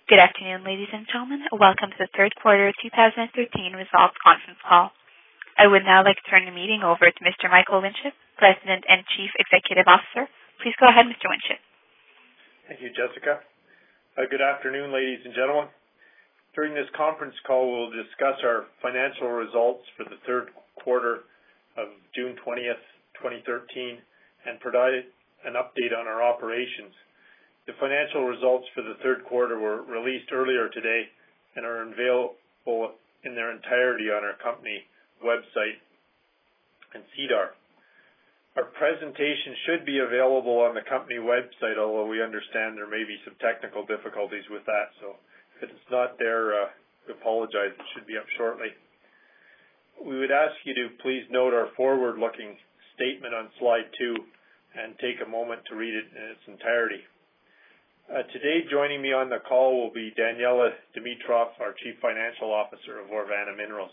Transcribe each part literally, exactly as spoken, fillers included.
Good afternoon, ladies and gentlemen. Welcome to the third quarter two thousand thirteen results conference call. I would now like to turn the meeting over to Mister Michael Winship, President and Chief Executive Officer. Please go ahead, Mister Winship. Thank you, Jessica. Uh, good afternoon, ladies and gentlemen. During this conference call, we'll discuss our financial results for the third quarter of June twentieth, twenty thirteen, and provide an update on our operations. The financial results for the third quarter were released earlier today and are available in their entirety on our company website and SEDAR. Our presentation should be available on the company website, although we understand there may be some technical difficulties with that. So if it's not there, uh, we apologize. It should be up shortly. We would ask you to please note our forward-looking statement on slide two and take a moment to read it in its entirety. Uh, today, joining me on the call will be Daniela Dimitrov, our Chief Financial Officer of Orvana Minerals.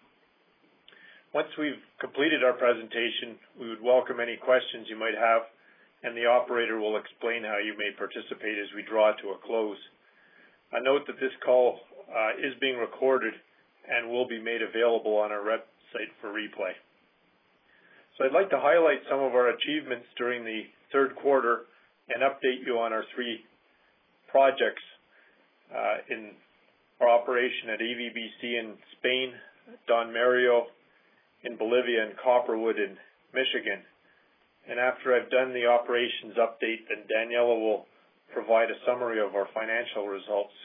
Once we've completed our presentation, we would welcome any questions you might have, and the operator will explain how you may participate as we draw to a close. I note that this call uh, is being recorded and will be made available on our website for replay. So I'd like to highlight some of our achievements during the third quarter and update you on our three projects uh, in our operation at E V B C in Spain, Don Mario in Bolivia, and Copperwood in Michigan. And after I've done the operations update, then Daniela will provide a summary of our financial results.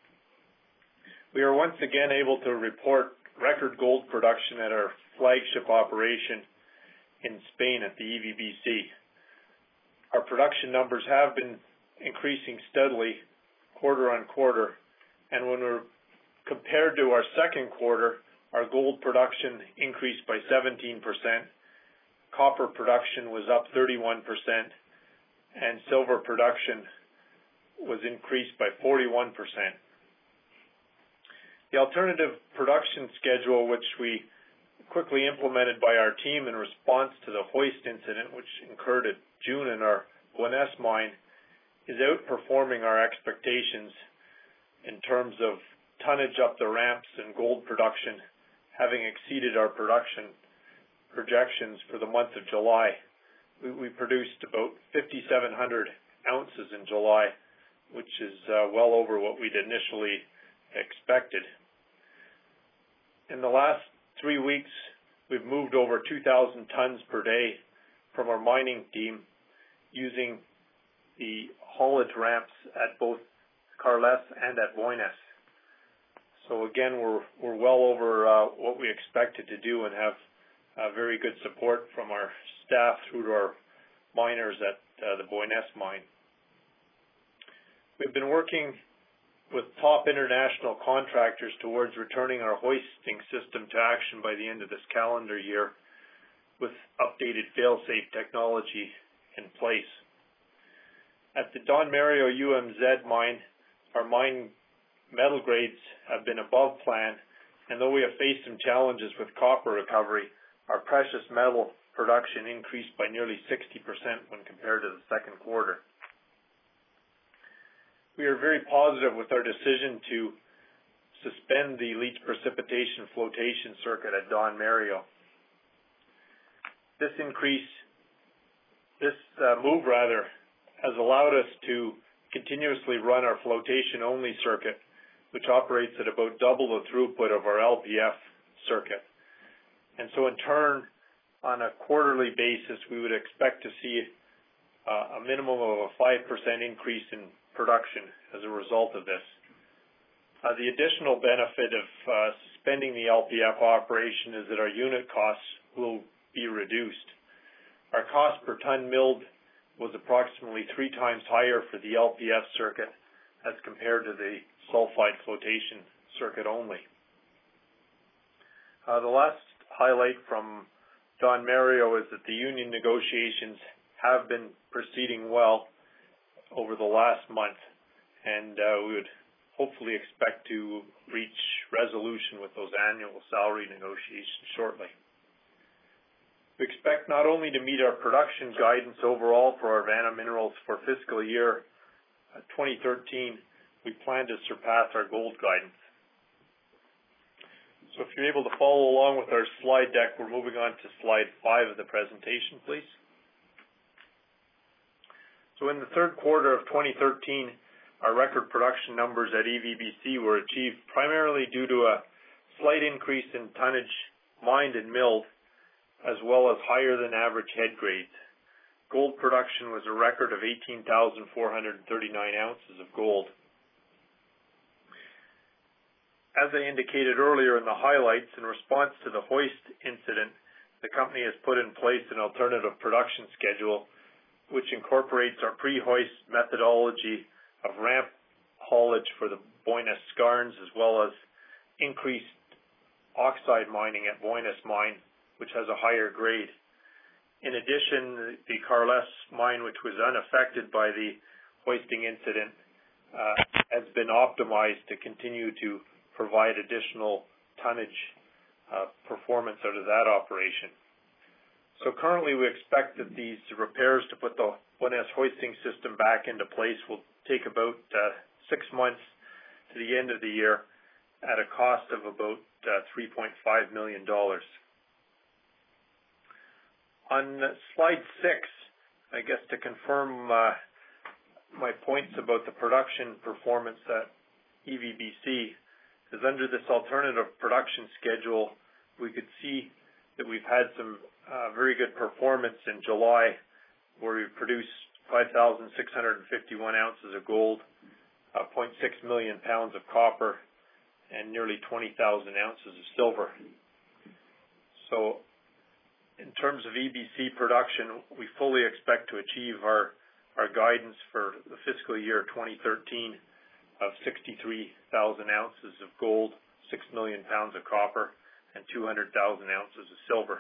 We are once again able to report record gold production at our flagship operation in Spain at the E V B C. Our production numbers have been increasing steadily quarter on quarter, and when we're compared to our second quarter, our gold production increased by seventeen percent, copper production was up thirty-one percent, and silver production was increased by forty-one percent. The alternative production schedule, which we quickly implemented by our team in response to the hoist incident, which occurred at June in our Guanés mine, is outperforming our expectations in terms of tonnage up the ramps and gold production, having exceeded our production projections for the month of July. We, we produced about fifty-seven hundred ounces in July, which is uh, well over what we'd initially expected. In the last three weeks, we've moved over two thousand tons per day from our mining team using the haulage ramps at both Carles and at Boines. So again, we're we're well over uh, what we expected to do and have uh, very good support from our staff through to our miners at uh, the Boines mine. We've been working with top international contractors towards returning our hoisting system to action by the end of this calendar year with updated fail-safe technology in place. At the Don Mario U M Z mine, our mine metal grades have been above plan, and though we have faced some challenges with copper recovery, our precious metal production increased by nearly sixty percent when compared to the second quarter. We are very positive with our decision to suspend the leach precipitation flotation circuit at Don Mario. This increase, this uh, move rather, has allowed us to continuously run our flotation-only circuit, which operates at about double the throughput of our L P F circuit. And so in turn, on a quarterly basis, we would expect to see uh, a minimum of a five percent increase in production as a result of this. Uh, the additional benefit of uh, suspending the L P F operation is that our unit costs will be reduced. Our cost per ton milled was approximately three times higher for the L P F circuit as compared to the sulfide flotation circuit only. Uh, the last highlight from Don Mario is that the union negotiations have been proceeding well over the last month, and uh, we would hopefully expect to reach resolution with those annual salary negotiations shortly. We expect not only to meet our production guidance overall for Orvana Minerals for fiscal year twenty thirteen, we plan to surpass our gold guidance. So if you're able to follow along with our slide deck, we're moving on to slide five of the presentation, please. So in the third quarter of twenty thirteen, our record production numbers at E V B C were achieved primarily due to a slight increase in tonnage mined and milled, as well as higher than average head grades. Gold production was a record of eighteen thousand four hundred thirty-nine ounces of gold. As I indicated earlier in the highlights, in response to the hoist incident, the company has put in place an alternative production schedule which incorporates our pre-hoist methodology of ramp haulage for the Boynes skarns, as well as increased oxide mining at Boynes mine, which has a higher grade. In addition, the Carles mine, which was unaffected by the hoisting incident, uh, has been optimized to continue to provide additional tonnage uh, performance out of that operation. So currently we expect that these repairs to put the Boynes hoisting system back into place will take about uh, six months to the end of the year at a cost of about uh, three point five million dollars. On slide six, I guess to confirm uh, my points about the production performance at E V B C, is under this alternative production schedule, we could see that we've had some uh, very good performance in July, where we produced five thousand six hundred fifty-one ounces of gold, uh, zero point six million pounds of copper, and nearly twenty thousand ounces of silver. So in terms of E B C production, we fully expect to achieve our, our guidance for the fiscal year twenty thirteen of sixty-three thousand ounces of gold, six million pounds of copper, and two hundred thousand ounces of silver.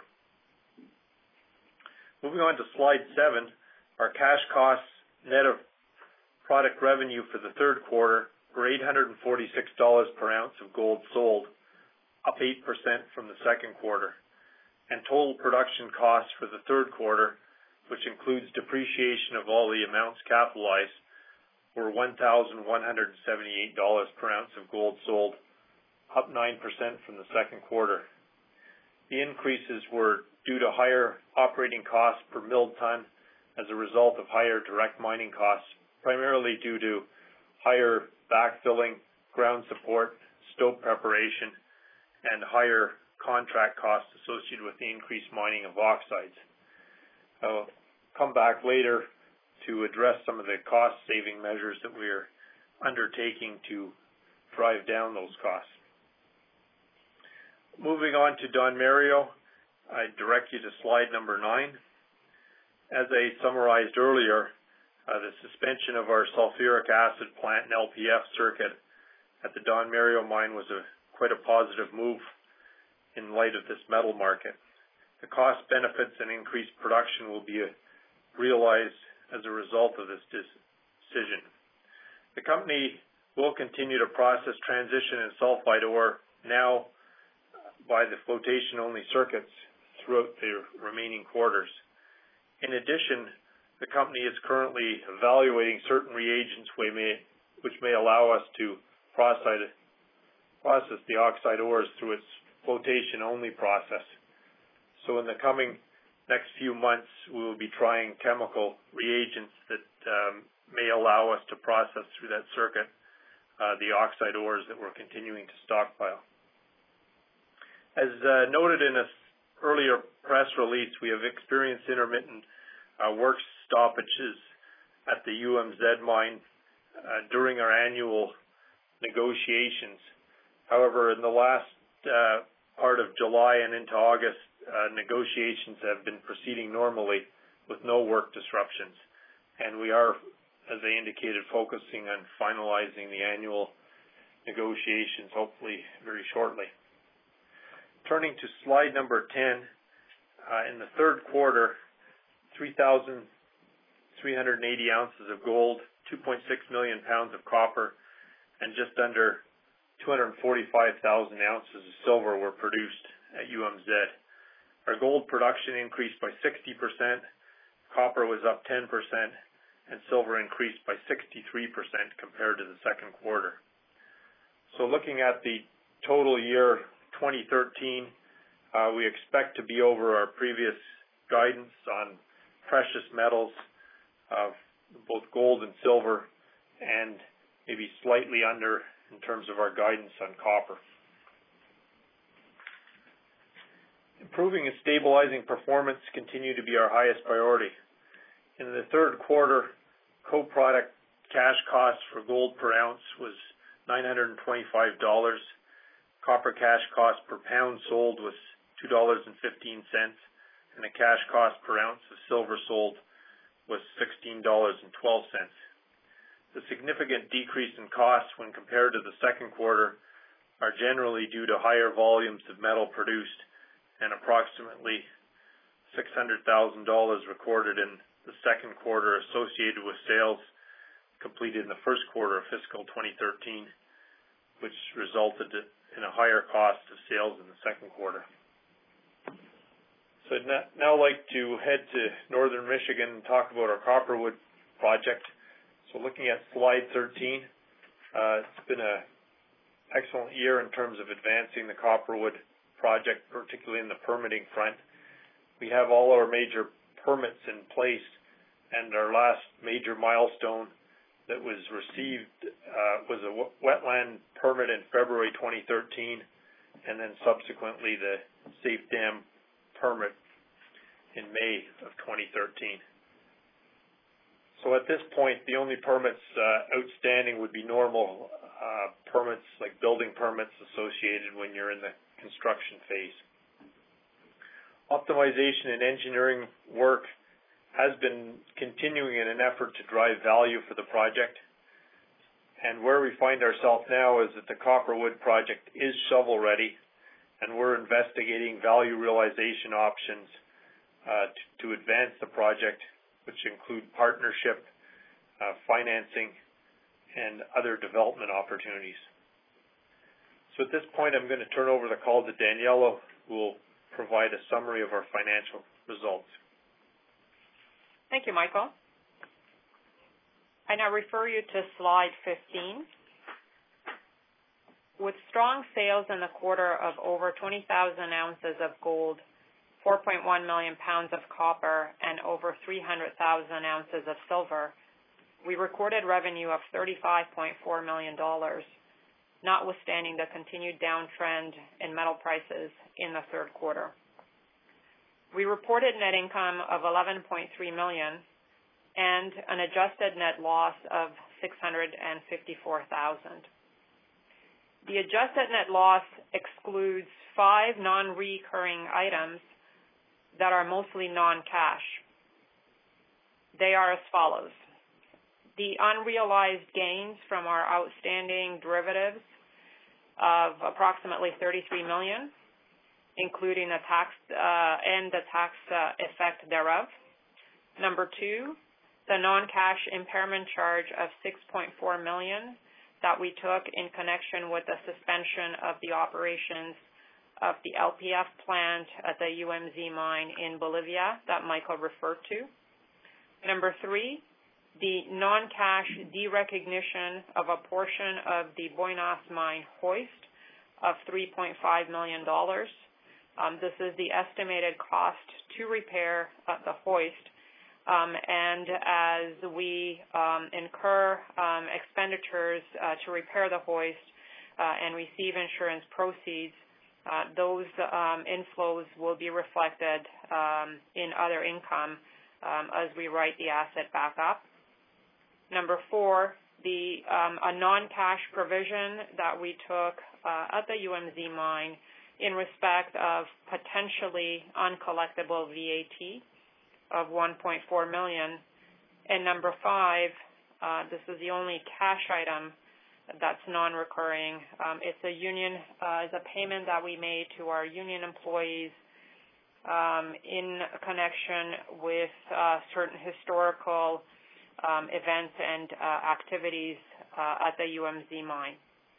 Moving on to slide seven, our cash costs net of product revenue for the third quarter were eight hundred forty-six dollars per ounce of gold sold, up eight percent from the second quarter. And total production costs for the third quarter, which includes depreciation of all the amounts capitalized, were one thousand one hundred seventy-eight dollars per ounce of gold sold, up nine percent from the second quarter. The increases were due to higher operating costs per milled ton as a result of higher direct mining costs, primarily due to higher backfilling, ground support, stope preparation, and higher contract costs associated with the increased mining of oxides. I'll come back later to address some of the cost-saving measures that we are undertaking to drive down those costs. Moving on to Don Mario, I direct you to slide number nine. As I summarized earlier, uh, the suspension of our sulfuric acid plant and L P F circuit at the Don Mario mine was a quite a positive move in light of this metal market. The cost benefits and increased production will be realized as a result of this decision. The company will continue to process transition and sulfide ore now by the flotation-only circuits throughout the remaining quarters. In addition, the company is currently evaluating certain reagents we may, which may allow us to process, process the oxide ores through its flotation-only process. So in the coming next few months, we will be trying chemical reagents that um, may allow us to process through that circuit uh, the oxide ores that we're continuing to stockpile. As uh, noted in an earlier press release, we have experienced intermittent uh, work stoppages at the U M Z mine uh, during our annual negotiations. However, in the last uh, part of July and into August, uh, negotiations have been proceeding normally with no work disruptions. And we are, as I indicated, focusing on finalizing the annual negotiations, hopefully very shortly. Turning to slide number ten, uh, in the third quarter, three thousand three hundred eighty ounces of gold, two point six million pounds of copper, and just under two hundred forty-five thousand ounces of silver were produced at U M Z. Our gold production increased by sixty percent, copper was up ten percent, and silver increased by sixty-three percent compared to the second quarter. So looking at the total year twenty thirteen, uh, we expect to be over our previous guidance on precious metals, uh, both gold and silver, and maybe slightly under in terms of our guidance on copper. Improving and stabilizing performance continue to be our highest priority. In the third quarter, co-product cash cost for gold per ounce was nine hundred twenty-five dollars. Copper cash cost per pound sold was two dollars and fifteen cents, and the cash cost per ounce of silver sold was sixteen dollars and twelve cents. The significant decrease in costs when compared to the second quarter are generally due to higher volumes of metal produced and approximately six hundred thousand dollars recorded in the second quarter associated with sales completed in the first quarter of fiscal twenty thirteen, which resulted in a higher cost of sales in the second quarter. So I'd now like to head to northern Michigan and talk about our Copperwood project. So looking at slide thirteen, uh, it's been an excellent year in terms of advancing the Copperwood project, particularly in the permitting front. We have all our major permits in place, and our last major milestone that was received uh, was a w- wetland permit in February twenty thirteen, and then subsequently the Safe Dam permit in May of twenty thirteen. So at this point, the only permits uh, outstanding would be normal uh, permits like building permits associated when you're in the construction phase. Optimization and engineering work has been continuing in an effort to drive value for the project. And where we find ourselves now is that the Copperwood project is shovel ready, and we're investigating value realization options uh, to, to advance the project, which include partnership, uh, financing, and other development opportunities. So at this point, I'm going to turn over the call to Daniela, who will provide a summary of our financial results. Thank you, Michael. I now refer you to slide fifteen. With strong sales in the quarter of over twenty thousand ounces of gold, four point one million pounds of copper, and over three hundred thousand ounces of silver, we recorded revenue of thirty-five point four million dollars, notwithstanding the continued downtrend in metal prices in the third quarter. We reported net income of eleven point three million dollars and an adjusted net loss of six hundred fifty-four thousand dollars. The adjusted net loss excludes five non-recurring items that are mostly non-cash. They are as follows. The unrealized gains from our outstanding derivatives of approximately thirty-three million dollars, including the tax uh, and the tax uh, effect thereof. Number two, the non-cash impairment charge of six point four million dollars that we took in connection with the suspension of the operations of the L P F plant at the U M Z mine in Bolivia that Michael referred to. Number three, the non-cash derecognition of a portion of the Boynas mine hoist of three point five million dollars. Um, this is the estimated cost to repair uh, the hoist. Um, and as we um, incur um, expenditures uh, to repair the hoist uh, and receive insurance proceeds, uh, those um, inflows will be reflected um, in other income um, as we write the asset back up. Number four, the um, a non-cash provision that we took uh, at the U M Z mine in respect of potentially uncollectible V A T of one point four million dollars. And number five, uh, this is the only cash item that's non-recurring. Um, it's a union, uh, it's a payment that we made to our union employees um, in connection with uh, certain historical um, events and uh, activities uh, at the U M Z mine.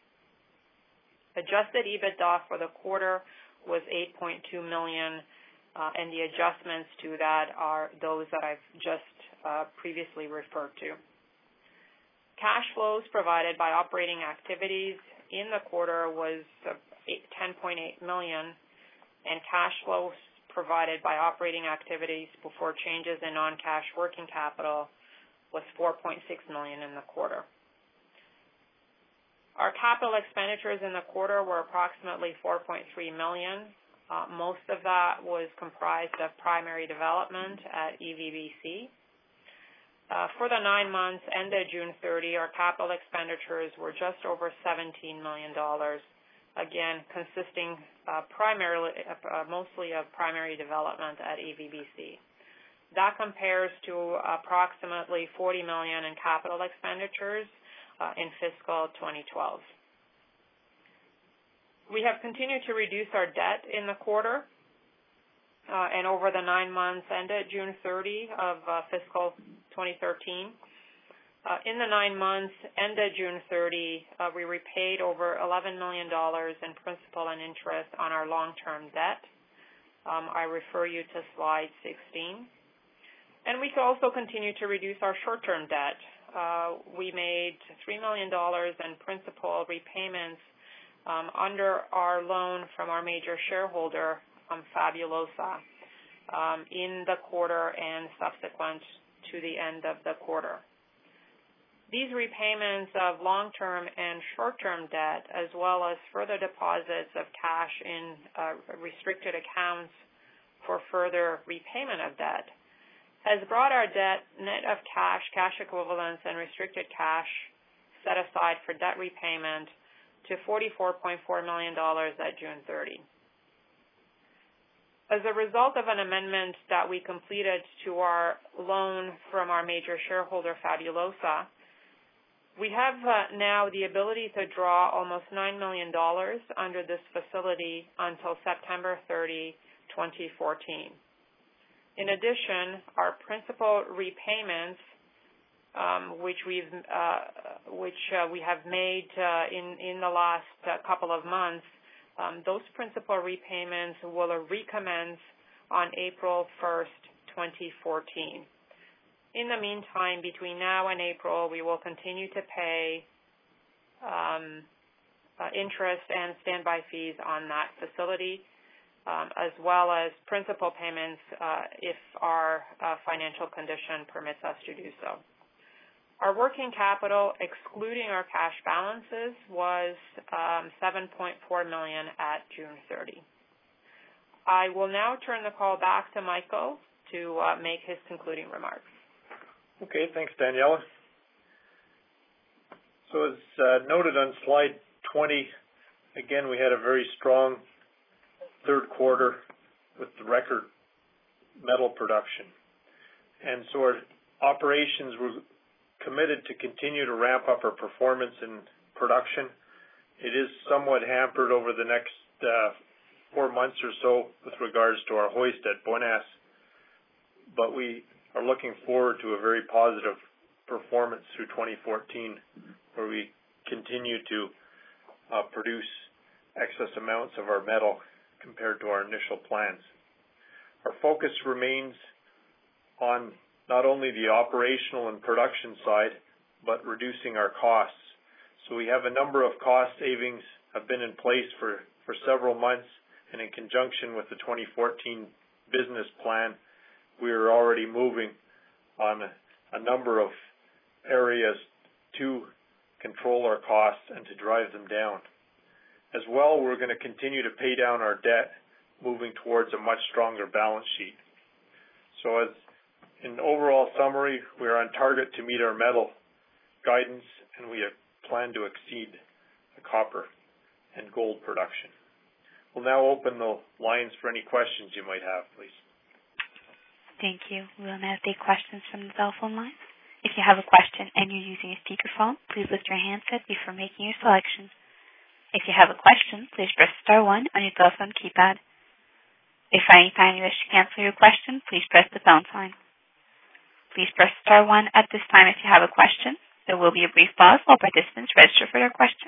Adjusted EBITDA for the quarter was eight point two million dollars, uh, and the adjustments to that are those that I've just uh, previously referred to. Cash flows provided by operating activities in the quarter was ten point eight million dollars, and cash flows provided by operating activities before changes in non-cash working capital was four point six million dollars in the quarter. Our capital expenditures in the quarter were approximately four point three million dollars. Uh, most of that was comprised of primary development at E V B C. Uh, for the nine months ended June thirtieth, our capital expenditures were just over seventeen million dollars, again consisting uh, primarily, uh, mostly of primary development at E V B C. That compares to approximately forty million dollars in capital expenditures uh, in fiscal twenty twelve. We have continued to reduce our debt in the quarter, uh, and over the nine months ended June thirtieth of uh, fiscal twenty thirteen. Uh, in the nine months ended June thirtieth, uh, we repaid over eleven million dollars in principal and interest on our long-term debt. Um, I refer you to slide sixteen. And we also continue to reduce our short-term debt. Uh, we made three million dollars in principal repayments Um, under our loan from our major shareholder, um, Fabulosa, um, in the quarter and subsequent to the end of the quarter. These repayments of long-term and short-term debt, as well as further deposits of cash in uh, restricted accounts for further repayment of debt, has brought our debt net of cash, cash equivalents, and restricted cash set aside for debt repayment to forty-four point four million dollars at June thirtieth. As a result of an amendment that we completed to our loan from our major shareholder, Fabulosa, we have uh, now the ability to draw almost nine million dollars under this facility until September thirtieth, twenty fourteen. In addition, our principal repayments Um, which we've, uh, which uh, we have made uh, in in the last uh, couple of months, um, those principal repayments will recommence on April first, twenty fourteen. In the meantime, between now and April, we will continue to pay um, uh, interest and standby fees on that facility, um, as well as principal payments uh, if our uh, financial condition permits us to do so. Our working capital, excluding our cash balances, was um, seven point four million dollars at June thirtieth. I will now turn the call back to Michael to uh, make his concluding remarks. Okay, thanks, Daniela. So as uh, noted on slide twenty, again, we had a very strong third quarter with the record metal production. And so our operations were committed to continue to ramp up our performance in production. It is somewhat hampered over the next uh, four months or so with regards to our hoist at Bonas, but we are looking forward to a very positive performance through twenty fourteen, where we continue to uh, produce excess amounts of our metal compared to our initial plans. Our focus remains on not only the operational and production side, but reducing our costs. So we have a number of cost savings have been in place for, for several months, and in conjunction with the twenty fourteen business plan, we are already moving on a, a number of areas to control our costs and to drive them down. As well, we're going to continue to pay down our debt, moving towards a much stronger balance sheet. So as in overall summary, we are on target to meet our metal guidance, and we plan to exceed the copper and gold production. We'll now open the lines for any questions you might have, please. Thank you. We will now take questions from the telephone lines. If you have a question and you're using a speakerphone, please lift your handset before making your selection. If you have a question, please press star one on your telephone keypad. If at any time you wish to cancel your question, please press the pound sign. Please press star one at this time if you have a question. There will be a brief pause while participants register for their questions.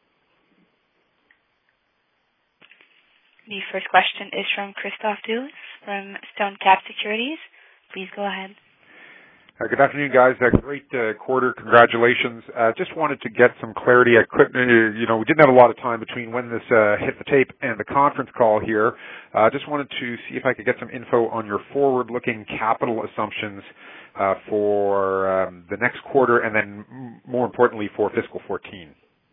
The first question is from Christoph Dulis from Stonecap Securities. Please go ahead. Uh, good afternoon, guys. Uh, great uh, quarter. Congratulations. Uh, just wanted to get some clarity. I couldn't, uh, you know, we didn't have a lot of time between when this uh, hit the tape and the conference call here. I uh, just wanted to see if I could get some info on your forward-looking capital assumptions uh, for um, the next quarter and then, m- more importantly, for fiscal fourteen.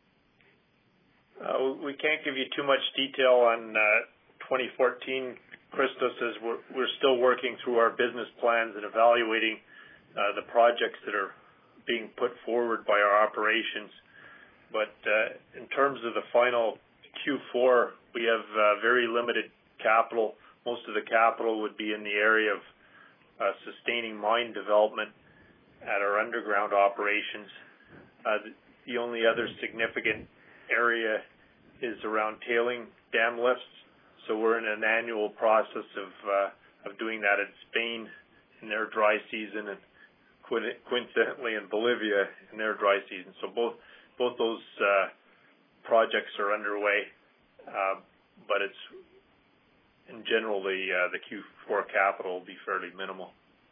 Uh, we can't give you too much detail on uh, twenty fourteen, Christos, as we're, we're still working through our business plans and evaluating Uh, the projects that are being put forward by our operations. But uh, in terms of the final Q four, we have uh, very limited capital. Most of the capital would be in the area of uh, sustaining mine development at our underground operations. Uh, the, the only other significant area is around tailing dam lifts. So we're in an annual process of uh, of doing that in Spain in their dry season, and coincidentally in Bolivia in their dry season. So both both those uh, projects are underway, uh, but it's in general the uh, the Q four capital will be fairly minimal.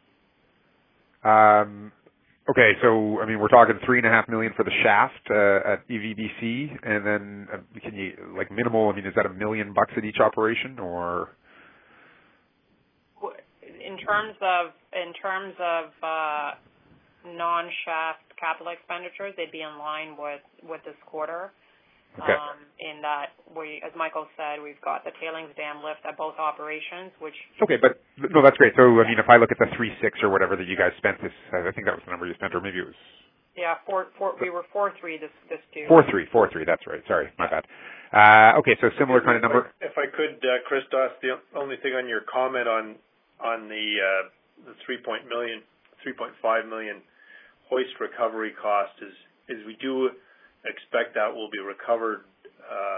Um, okay, so I mean we're talking three and a half million for the shaft uh, at E V B C, and then uh, can you like minimal? I mean, is that a million bucks at each operation, or? In terms of in terms of uh, non-shaft capital expenditures, they'd be in line with, with this quarter. Okay. Um, in that we, as Michael said, we've got the tailings dam lift at both operations, which. Okay, but no, that's great. So I mean, if I look at the three six or whatever that you guys spent this, I think that was the number you spent, or maybe it was. Yeah, four, four, we were four three this this two. Four three, four three. That's right. Sorry, my bad. Uh, okay, so similar kind of number. If I could, uh, Christos, the only thing on your comment on. on the uh, the three point five million hoist recovery cost is is we do expect that will be recovered uh,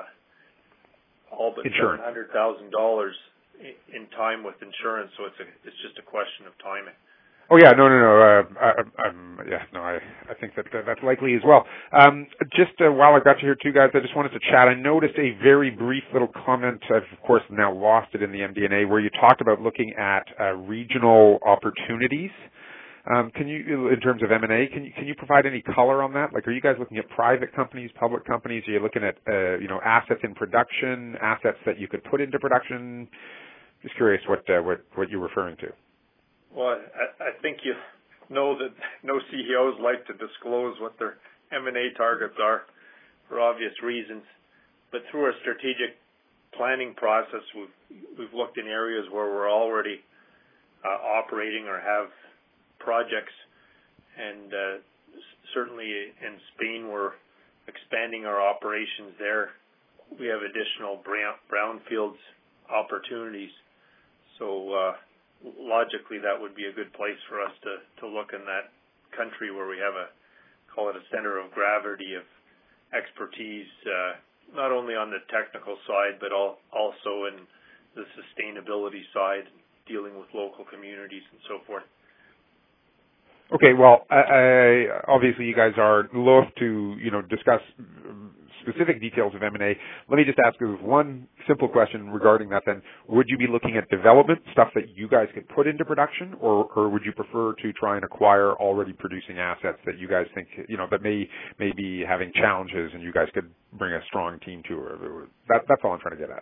all but seven hundred thousand dollars in time with insurance. So it's a it's just a question of timing. Oh yeah, no, no, no. Uh, I, I'm, yeah, no. I, I think that uh, that's likely as well. Um, just uh, while I got you here, too, guys, I just wanted to chat. I noticed a very brief little comment. I've of course now lost it in the M D N A, where you talked about looking at uh, regional opportunities. Um, can you, in terms of M and A, can you can you provide any color on that? Like, are you guys looking at private companies, public companies? Are you looking at uh, you know assets in production, assets that you could put into production? Just curious what uh, what what you're referring to. Well, I, I think you know that no C E Os like to disclose what their M and A targets are for obvious reasons. But through our strategic planning process, we've, we've looked in areas where we're already uh, operating or have projects. And uh, certainly in Spain, we're expanding our operations there. We have additional brown, brownfields opportunities. So, uh, logically, that would be a good place for us to, to look in that country where we have a, call it a center of gravity of expertise, uh, not only on the technical side, but all, also in the sustainability side, dealing with local communities and so forth. Okay, well, I, I, obviously you guys are loath to, you know, discuss specific details of M and A. Let me just ask you one simple question regarding that then. Would you be looking at development, stuff that you guys could put into production, or, or would you prefer to try and acquire already producing assets that you guys think, you know, that may, may be having challenges and you guys could bring a strong team to? Or that, that's all I'm trying to get at.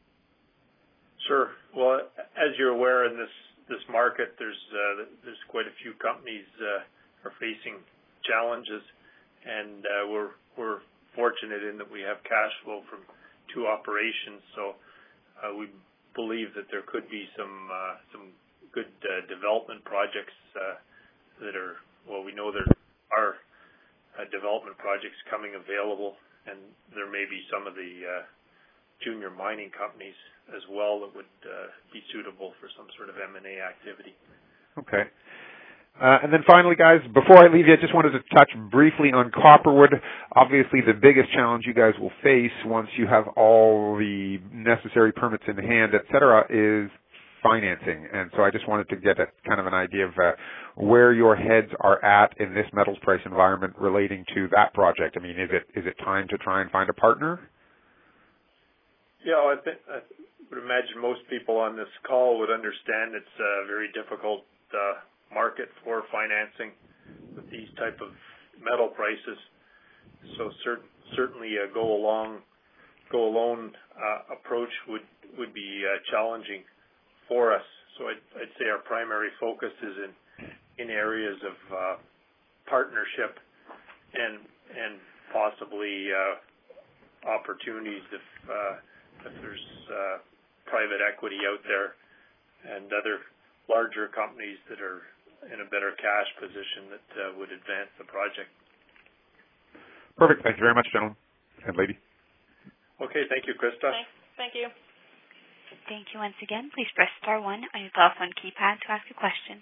Sure. Well, as you're aware, in this this market, there's uh, there's quite a few companies uh, are facing challenges, and uh, we're we're fortunate in that we have cash flow from two operations. So uh, we believe that there could be some uh, some good uh, development projects uh, that are well, we know there are uh, development projects coming available, and there may be some of the uh, junior mining companies as well that would uh, be suitable for some sort of M and A activity. Okay. Uh, and then finally, guys, before I leave you, I just wanted to touch briefly on Copperwood. Obviously, the biggest challenge you guys will face once you have all the necessary permits in hand, et cetera, is financing. And so I just wanted to get a kind of an idea of uh, where your heads are at in this metals price environment relating to that project. I mean, is it is it time to try and find a partner? Yeah, I think uh, would imagine most people on this call would understand it's a very difficult uh, market for financing with these type of metal prices. So cer- certainly a go along, go alone uh, approach would would be uh, challenging for us. So I'd, I'd say our primary focus is in in areas of uh, partnership and and possibly uh, opportunities if uh, if there's uh, private equity out there and other larger companies that are in a better cash position that uh, would advance the project. Perfect. Thank you very much, gentlemen and lady. Okay. Thank you, Krista. Thanks. Thank you. Thank you once again. Please press star one on your telephone keypad to ask a question.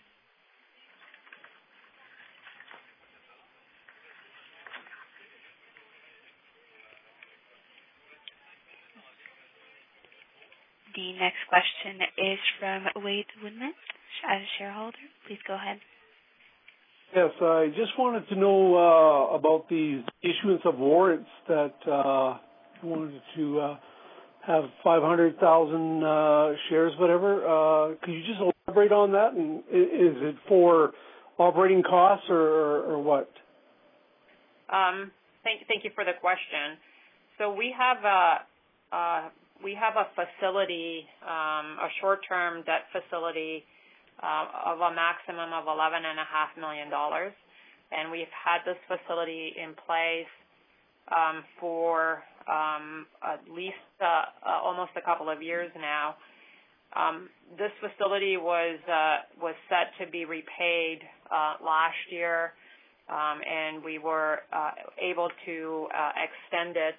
The next question is from Wade Woodman, as a shareholder. Please go ahead. Yes, I just wanted to know uh, about the issuance of warrants that uh, I wanted to uh, have five hundred thousand uh, shares, whatever. Uh, could you just elaborate on that? And is it for operating costs or, or, or what? Um, thank, thank you for the question. So we have a, uh, we have a facility, um, a short-term debt facility uh, of a maximum of eleven and a half million dollars, and we've had this facility in place um, for um, at least uh, uh, almost a couple of years now. Um, this facility was uh, was set to be repaid uh, last year, um, and we were uh, able to uh, extend it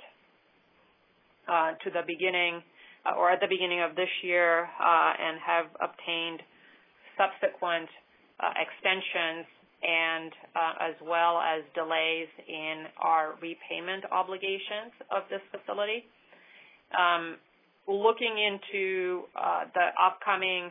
uh, to the beginning, uh, or at the beginning of this year, uh, and have obtained subsequent uh, extensions and uh, as well as delays in our repayment obligations of this facility. Um, looking into uh, the upcoming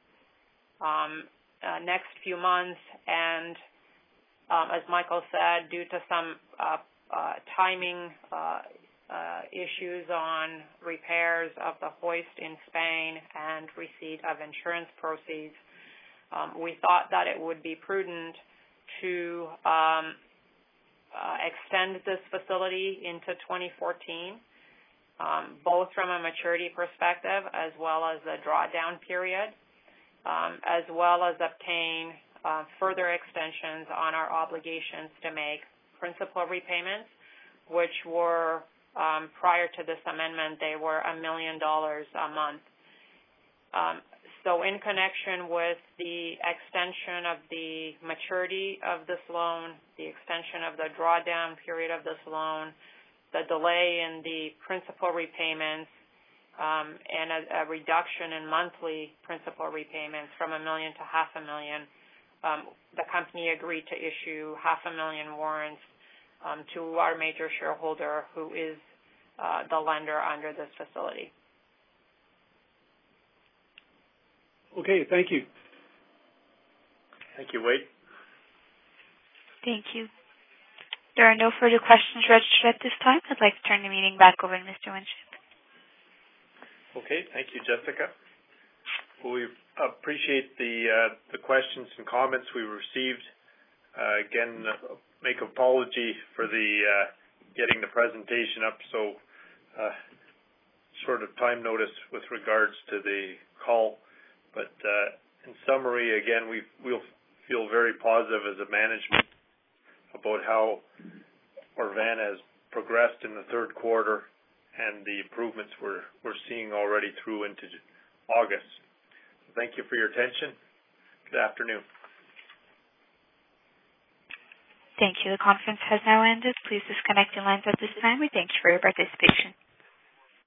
um, uh, next few months, and um, as Michael said, due to some uh, uh, timing uh, uh, issues on repairs of the hoist in Spain and receipt of insurance proceeds, um, we thought that it would be prudent to um, uh, extend this facility into twenty fourteen. Um, both from a maturity perspective as well as the drawdown period, um, as well as obtain uh, further extensions on our obligations to make principal repayments, which were, um, prior to this amendment, they were a million dollars a month. Um, so in connection with the extension of the maturity of this loan, the extension of the drawdown period of this loan, the delay in the principal repayments, um, and a, a reduction in monthly principal repayments from a million to half a million, um, the company agreed to issue half a million warrants um, to our major shareholder, who is uh, the lender under this facility. Okay, thank you. Thank you, Wade. Thank you. There are no further questions registered at this time. I'd like to turn the meeting back over to Mister Winship. Okay, thank you, Jessica. We appreciate the uh, the questions and comments we received. Uh, again, uh, make apology for the uh, getting the presentation up so uh, short of time notice with regards to the call. But uh, in summary, again, we we'll feel very positive as a management about how Orvana has progressed in the third quarter and the improvements we're we're seeing already through into August. Thank you for your attention. Good afternoon. Thank you. The conference has now ended. Please disconnect your lines at this time. We thank you for your participation.